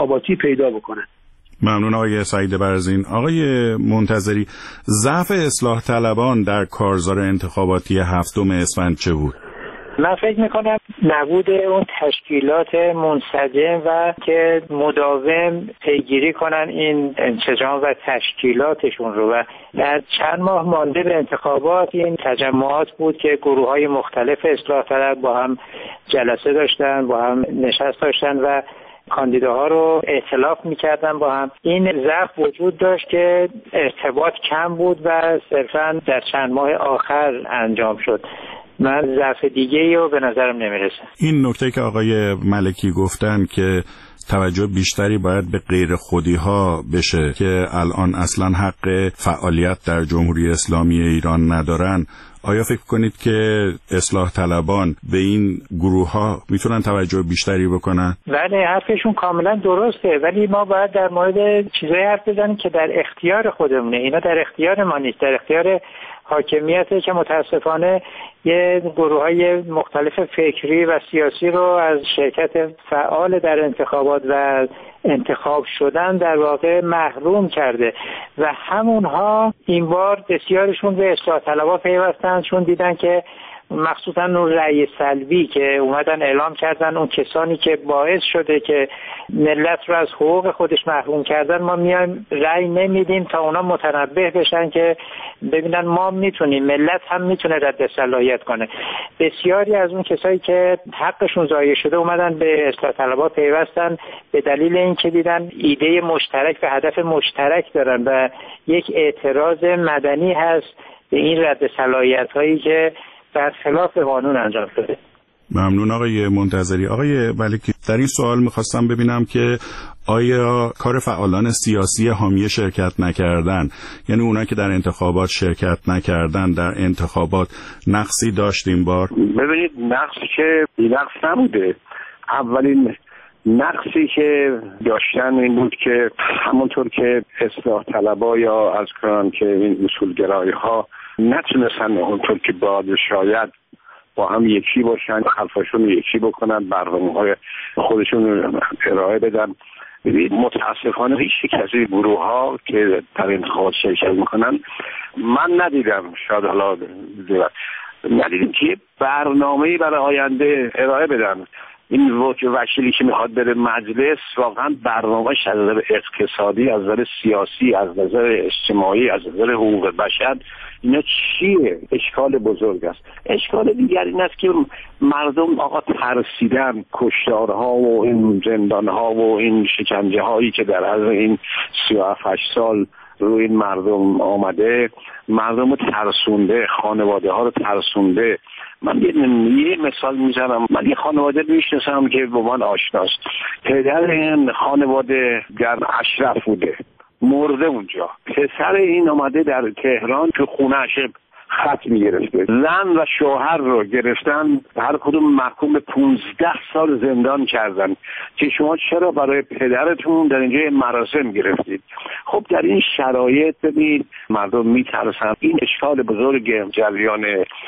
انتخاباتی پیدا بکنن. ممنون آقای سعید برزین. آقای منتظری، ضعف اصلاح طلبان در کارزار انتخاباتی 7 اسفند چه بود؟ من فکر میکنم نبود اون تشکیلات منسجم و که مداوم پیگیری کنن این انسجام و تشکیلاتشون رو، و در چند ماه مانده به انتخابات این تجمعات بود که گروه‌های مختلف اصلاح طلب با هم جلسه داشتن، با هم نشست داشتن و کاندیداها رو ائتلاف میکردن با هم. این ضعف وجود داشت که ارتباط کم بود و صرفاً در چند ماه آخر انجام شد. من ضعف دیگه‌ای رو به نظرم نمیرسه. این نکته که آقای ملکی گفتن که توجه بیشتری باید به غیر خودی‌ها بشه که الان اصلا حق فعالیت در جمهوری اسلامی ایران ندارن، آیا فکر کنید که اصلاح طلبان به این گروه‌ها میتونن توجه بیشتری بکنن؟ بله، حرفشون کاملا درسته، ولی ما باید در مورد چیزایی حرف بزنیم که در اختیار خودمونه. اینا در اختیار ما نیست، در اختیار حاکمیته که متاسفانه یه گروه‌های مختلف فکری و سیاسی رو از شرکت فعال در انتخابات و انتخاب شدن در واقع محروم کرده و همونها این بار بسیارشون به اصلاح طلبها پیوستن، چون دیدن که مخصوصا اون رأی سلبی که اومدن اعلام کردن، اون کسانی که باعث شده که ملت رو از حقوق خودش محروم کردن، ما میایم رأی نمیدیم تا اونا متنبه بشن که ببینن ما میتونیم، ملت هم میتونه رد صلاحیت کنه. بسیاری از اون کسایی که حقشون ضایع شده اومدن به اصلاح طلبها پیوستن به دلیل اینکه دیدن ایده مشترک و هدف مشترک دارن و یک اعتراض مدنی هست به این رد صلاحیت هایی که در خلاف قانون انجام شده. ممنون آقای منتظری. آقای ملکی، در این سوال میخواستم ببینم که آیا کار فعالان سیاسی حامی شرکت نکردن، یعنی اونا که در انتخابات شرکت نکردن، در انتخابات نقصی داشت این بار؟ ببینید، نقصی که نقص نبوده. اولین نقصی که داشتن این بود که همونطور که اصلاح طلبها یا از کنم که این اصولگرایی ها نتونستن اونطور که باید شاید با هم یکی باشن، حرفاشون یکی بکنن، برنامه‌های خودشون ارائه بدن. ببینید متاسفانه هیچ کسی گروه ها که در انتخابات شرکت میکنن من ندیدم، شاید حالا ندیدیم که برنامه‌ای برای آینده ارائه بدن. این وکیلی که میخواد بره مجلس واقعا برنامه‌اش از نظر اقتصادی، از نظر سیاسی، از نظر اجتماعی، از نظر حقوق بشر اینا چیه؟ اشکال بزرگ است. اشکال دیگر این است که مردم آقا ترسیدن، کشتارها و این زندانها و این شکنجه هایی که در عرض این 37 سال روی این مردم آمده، مردم رو ترسونده، خانواده ها رو ترسونده. من یه مثال میزنم. من یه خانواده میشناسم که با من آشناست. پدر این خانواده در اشرف بوده، مرده اونجا. پسر این آمده در تهران تو خونه‌اش خط میگرفته. زن و شوهر رو گرفتن، هر کدوم محکوم به 15 سال زندان کردن که شما چرا برای پدرتون در اینجا مراسم گرفتید. خب در این شرایط ببینید مردم میترسن. این اشکال بزرگ جریان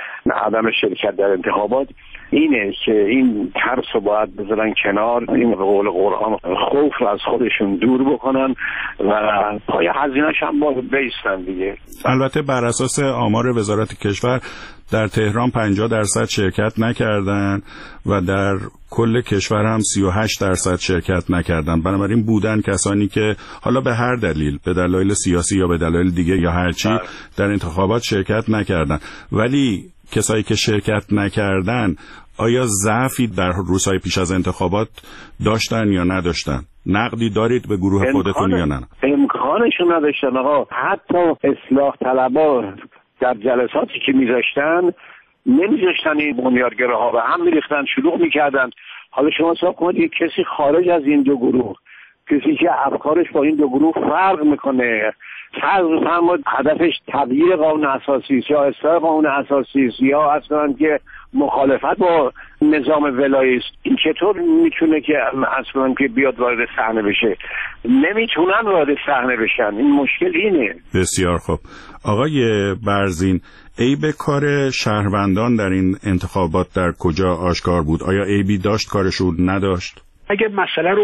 عدم شرکت در انتخابات اینه که این ترس رو باید بذارن کنار، این به قول قرآن خوف رو از خودشون دور بکنن و پای هزینه‌اش هم باید بیستن دیگه. البته بر اساس آمار وزارت کشور در تهران 50% شرکت نکردن و در کل کشور هم 38% شرکت نکردن. بنابراین بودن کسانی که حالا به هر دلیل، به دلایل سیاسی یا به دلایل دیگه یا هرچی، در انتخابات شرکت نکردن. ولی کسایی که شرکت نکردن آیا ضعفی در روزهای پیش از انتخابات داشتن یا نداشتن؟ نقدی دارید به گروه خودتون یا نه؟ امکانشون نداشتن. آقا حتی اصلاح طلبها در جلساتی که میذاشتن نمیذاشتن این بنیادگراها به هم میریختن، شلوغ میکردن. حالا شما حساب کنید یک کسی خارج از این دو گروه، کسی که افکارش با این دو گروه فرق میکنه، فرض بفرمایید هدفش تغییر قانون اساسی است یا اصلاح قانون اساسی است یا اصلا که مخالفت با نظام ولایی است، این چطور میتونه که اصلا که بیاد وارد صحنه بشه؟ نمیتونن وارد صحنه بشن. این مشکل اینه. بسیار خوب. آقای برزین، عیب کار شهروندان در این انتخابات در کجا آشکار بود؟ آیا عیبی داشت کارشون نداشت؟ اگه مسئله رو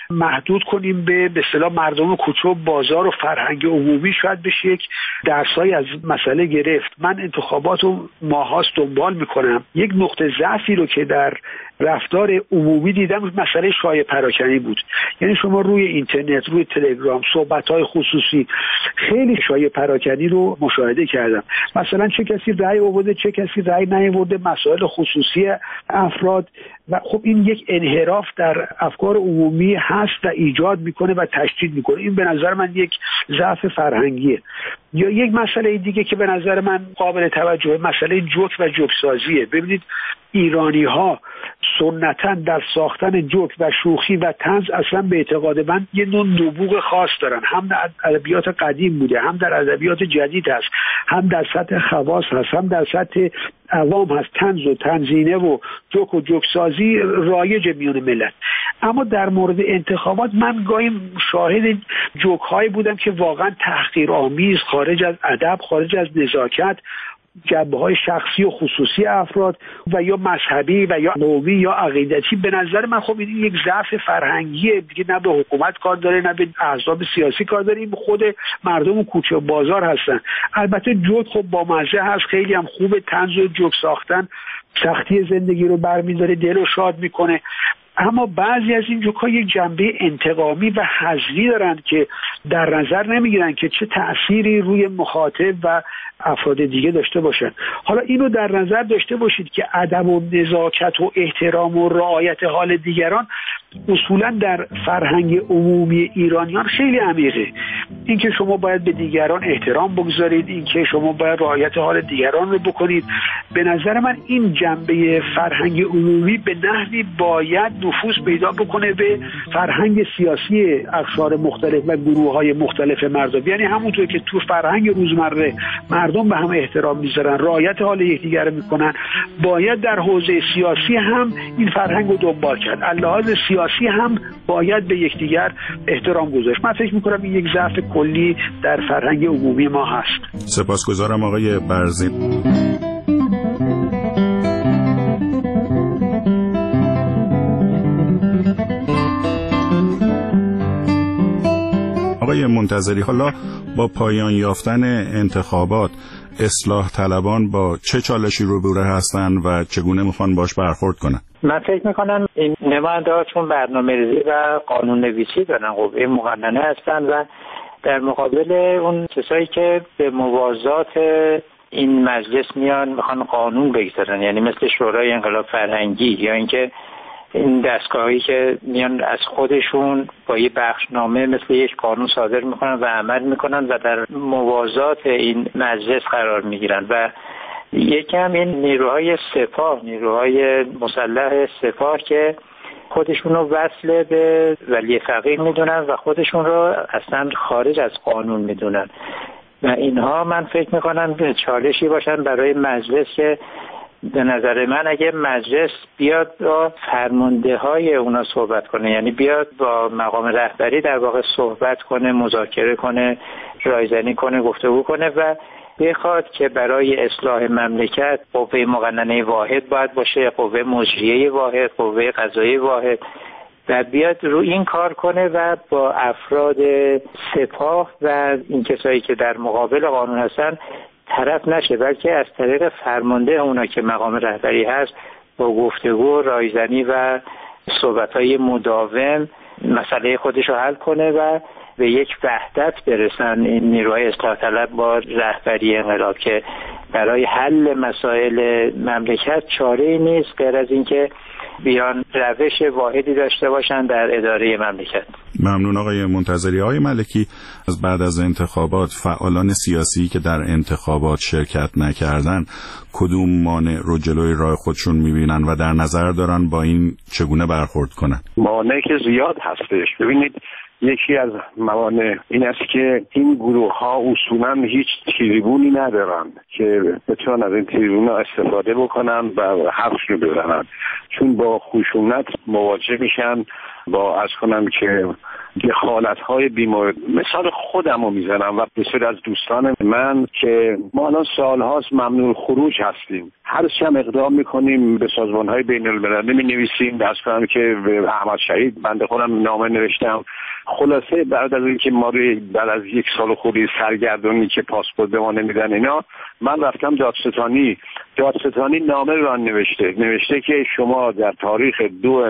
محدود کنیم به اصطلاح مردم کوچه و بازار و فرهنگ عمومی، شاید بشه یک درسایی از مسئله گرفت. من انتخابات رو ماهاست دنبال میکنم. یک نقطه ضعفی رو که در رفتار عمومی دیدم مسئله شایعه پراکنی بود. یعنی شما روی اینترنت، روی تلگرام، صحبت‌های خصوصی خیلی شایعه پراکنی رو مشاهده کردم. مثلا چه کسی رأی آورده، چه کسی رأی نیاورده، مسائل خصوصی افراد، و خب این یک انحراف در افکار عمومی هست و ایجاد میکنه و تشدید میکنه. این به نظر من یک ضعف فرهنگیه. یا یک مسئله دیگه که به نظر من قابل توجه، مسئله جوک و جوکسازیه. ببینید ایرانی ها سنتاً در ساختن جوک و شوخی و طنز اصلا به اعتقاد من یه نوع نبوغ خاص دارن. هم در ادبیات قدیم بوده، هم در ادبیات جدید هست، هم در سطح خواص هست، هم در سطح عوام هست. طنز و تنزینه و جوک و جوکسازی رایج میون ملت. اما در مورد انتخابات من گاهی شاهد جوک هایی بودم که واقعا تحقیرآمیز، خارج از ادب، خارج از نزاکت، جنبه‌های شخصی و خصوصی افراد و یا مذهبی و یا قومی یا عقیدتی. به نظر من خب این یک ضعف فرهنگیه دیگه، نه به حکومت کار داره نه به احزاب سیاسی کار داره، این خود مردم کوچه و بازار هستن. البته جوک خب با مزه هست، خیلی هم خوبه. طنز و جوک ساختن سختی زندگی رو برمی‌داره، دل رو شاد میکنه. اما بعضی از این جوک‌ها یک جنبه انتقامی و حذری دارن که در نظر نمیگیرن که چه تأثیری روی مخاطب و افراد دیگه داشته باشن. حالا اینو در نظر داشته باشید که ادب و نزاکت و احترام و رعایت حال دیگران اصولا در فرهنگ عمومی ایرانیان خیلی عمیقه. اینکه شما باید به دیگران احترام بگذارید، اینکه شما باید رعایت حال دیگران رو بکنید، به نظر من این جنبه فرهنگ عمومی به نحوی باید نفوذ پیدا بکنه به فرهنگ سیاسی اقشار مختلف و گروه‌های مختلف مردم. یعنی همونطور که تو فرهنگ روزمره مردم به هم احترام میذارن، رعایت حال یکدیگر میکنن، باید در حوزه سیاسی هم این فرهنگ رو دنبال کرد. لحاظ سیاسی هم باید به یکدیگر احترام گذاشت. من فکر میکنم این یک ضعف کلی در فرهنگ عمومی ما هست. سپاسگزارم آقای برزین. آقای منتظری، حالا با پایان یافتن انتخابات اصلاح طلبان با چه چالشی روبرو هستن و چگونه میخوان باش برخورد کنن؟ من فکر میکنم این نماینده‌ها چون برنامه‌ریزی و قانون نویسی دارن، قوه مقننه هستن و در مقابل اون کسایی که به موازات این مجلس میان میخوان قانون بگذارن، یعنی مثل شورای انقلاب فرهنگی یا اینکه این دستگاهی که میان از خودشون با یه بخشنامه مثل یک قانون صادر میکنن و عمل میکنن و در موازات این مجلس قرار میگیرن. و یکم این نیروهای سپاه، نیروهای مسلح سپاه که خودشون رو وصل به ولی فقیه میدونن و خودشون رو اصلا خارج از قانون میدونن و اینها من فکر میکنم چالشی باشن برای مجلس که به نظر من اگه مجلس بیاد با فرمانده های اونا صحبت کنه، یعنی بیاد با مقام رهبری در واقع صحبت کنه، مذاکره کنه، رایزنی کنه، گفتگو کنه و بخواد که برای اصلاح مملکت قوه مقننه واحد باید باشه، قوه مجریه واحد، قوه قضاییه واحد و بیاد رو این کار کنه و با افراد سپاه و این کسایی که در مقابل قانون هستن طرف نشه، بلکه از طریق فرمانده اونا که مقام رهبری هست با گفتگو، رایزنی و صحبت‌های مداوم مسئله خودش رو حل کنه و به یک وحدت برسن این نیروهای اصلاح طلب با رهبری انقلاب که برای حل مسائل مملکت چاره‌ای نیست غیر از اینکه بیان روش واحدی داشته باشن در اداره مملکت. ممنون آقای منتظری. آقای ملکی، از بعد از انتخابات فعالان سیاسی که در انتخابات شرکت نکردن کدوم مانع رو جلوی راه خودشون میبینن و در نظر دارن با این چگونه برخورد کنن؟ مانع که زیاد هستش. ببینید یکی از موانع این است که این گروه ها اصولا هیچ تریبونی ندارن که بتونن از این تریبون ها استفاده بکنن و حرفشون رو بزنن، چون با خشونت مواجه میشن، با از کنم که دخالت‌های بیمورد. مثال خودم رو میزنم و بسیاری از دوستان من که ما الان سالهاست ممنوع خروج هستیم، هر چی هم اقدام میکنیم به سازمان‌های بین‌المللی می‌نویسیم، از کنم که به احمد شهید بنده خودم نامه نوشتم. خلاصه بعد از اینکه ما روی بعد از 1 سال خوری سرگردانی که پاسپورت به ما نمیدن اینا، من رفتم دادستانی نامه رو نوشته که شما در تاریخ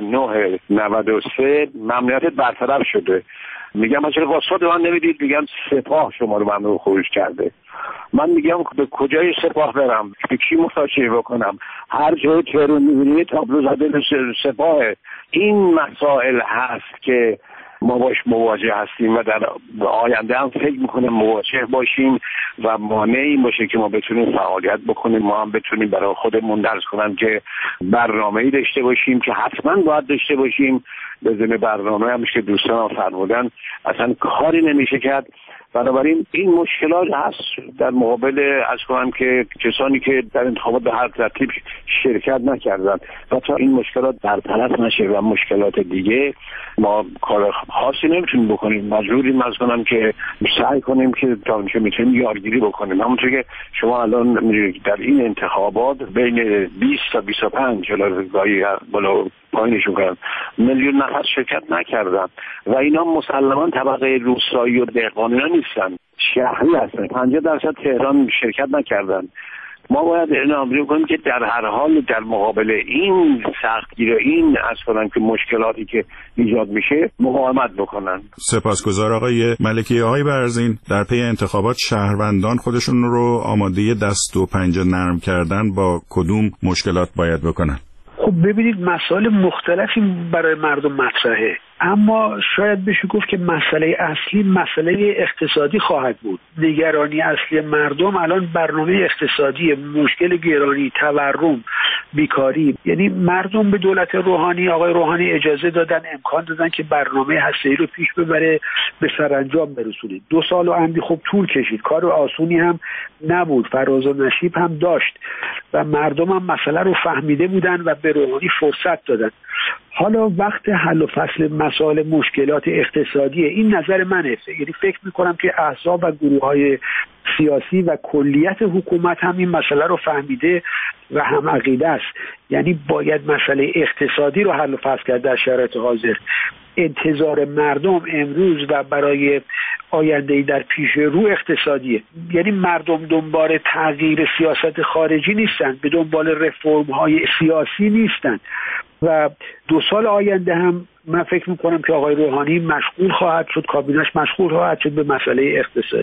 2/9/93 ممنوعیت برطرف شده. میگم ما چرا واسط من نمیدید؟ میگم سپاه شما رو ممنوع خروج کرده. من میگم به کجای سپاه برم؟ به کی مراجعه بکنم؟ هر جای تهران میبینی تابلو زده به سپاه. این مسائل هست که ما باش مواجه هستیم و در آینده هم فکر میکنم مواجه باشیم و مانع این باشه که ما بتونیم فعالیت بکنیم، ما هم بتونیم برای خودمون درس کنم که برنامه‌ای داشته باشیم که حتما باید داشته باشیم. به ضمن برنامه هم که دوستان فرمودن اصلا کاری نمیشه کرد. بنابراین این مشکلات هست در مقابل از کنم که کسانی که در انتخابات به هر ترتیب شرکت نکردن و تا این مشکلات برطرف نشه و مشکلات دیگه ما کار خاصی نمیتونیم بکنیم. مجبوریم از کنم که سعی کنیم که تا اونجا میتونیم یارگیری بکنیم. همونطور که شما الان در این انتخابات بین 20 تا 25 جلوگاهی بالا پایینشون کردن، میلیون نفر شرکت نکردن و اینا مسلما طبقه روستایی و دهقانی ها نیستن، شهری هستن. 50% تهران شرکت نکردن. ما باید اعلام کنیم که در هر حال در مقابل این سختگیری و این اصلا که مشکلاتی که ایجاد میشه مقاومت بکنن. سپاسگزار آقای ملکی. آقای برزین، در پی انتخابات شهروندان خودشون رو آماده دست و پنجه نرم کردن با کدوم مشکلات باید بکنن؟ خب ببینید مسائل مختلفی برای مردم مطرحه، اما شاید بشه گفت که مسئله اصلی مسئله اقتصادی خواهد بود. نگرانی اصلی مردم الان برنامه اقتصادی، مشکل گرانی، تورم، بیکاری. یعنی مردم به دولت روحانی، آقای روحانی اجازه دادن، امکان دادن که برنامه هسته‌ای رو پیش ببره، به سرانجام برسونه. 2 سال و اندی خب طول کشید، کار آسونی هم نبود، فراز و نشیب هم داشت و مردم هم مسئله رو فهمیده بودن و به روحانی فرصت دادن. حالا وقت حل و فصل مسائل مشکلات اقتصادی، این نظر منه. یعنی فکر میکنم که احزاب و گروه‌های سیاسی و کلیت حکومت هم این مسئله رو فهمیده و هم عقیده است. یعنی باید مسئله اقتصادی رو حل و فصل کرد در شرایط حاضر. انتظار مردم امروز و برای آینده‌ای در پیش رو اقتصادیه. یعنی مردم دنبال تغییر سیاست خارجی نیستن، به دنبال رفرم‌های سیاسی نیستن و 2 سال آینده هم من فکر میکنم که آقای روحانی مشغول خواهد شد، کابینش مشغول خواهد شد به مسئله اقتصاد.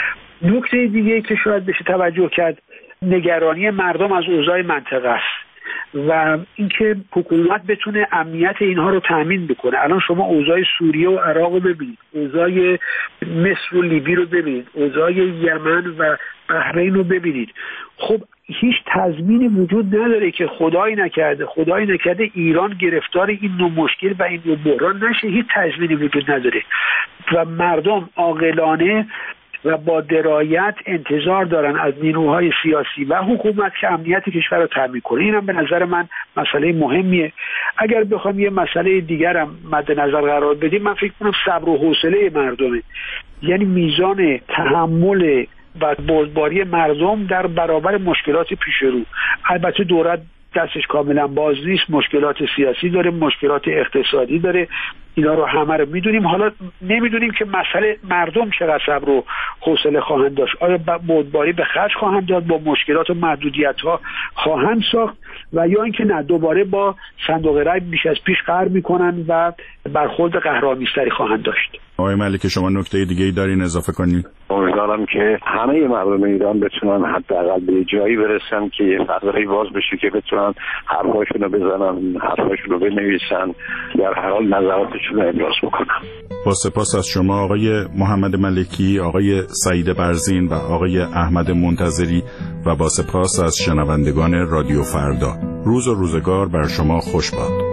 نکته دیگه که شاید بشه توجه کرد، نگرانی مردم از اوضاع منطقه است و اینکه حکومت بتونه امنیت اینها رو تامین بکنه. الان شما اوضاع سوریه و عراق رو ببینید، اوضاع مصر و لیبی رو ببینید، اوضاع یمن و بحرین رو ببینید. خب هیچ تضمینی وجود نداره که خدای نکرده ایران گرفتار این نوع مشکل و این نوع بحران نشه. هیچ تضمینی وجود نداره و مردم عاقلانه و با درایت انتظار دارن از نیروهای سیاسی و حکومت که امنیت کشور رو تامین کنه. اینم به نظر من مسئله مهمیه. اگر بخوام یه مسئله دیگرم مد نظر قرار بدیم، من فکر کنم صبر و حوصله مردمه. یعنی میزان تحمل و بردباری مردم در برابر مشکلات پیش رو. البته دولت دستش کاملا باز نیست، مشکلات سیاسی داره، مشکلات اقتصادی داره، اینا رو همه رو میدونیم. حالا نمیدونیم که مسئله مردم چقدر صبر و حوصله خواهند داشت. آیا بردباری به خرج خواهند داد، با مشکلات و محدودیت ها خواهند ساخت و یا اینکه نه دوباره با صندوق رای بیش از پیش قهر میکنن و برخورد قهرآمیزتری خواهند داشت. آقای ملکی، شما نکته دیگه‌ای دارین اضافه کنین؟ امیدوارم که همه مردم ایران بتونن حداقل به جایی برسن که یه فضایی باز بشه که بتونن حرفاشونو بزنن، حرفاشونو بنویسن، در هر حال نظراتشون رو ابراز بکنن. با سپاس از شما آقای محمد ملکی، آقای سعید برزین و آقای احمد منتظری و با سپاس از شنوندگان رادیو فردا. روز و روزگار بر شما خوش باد.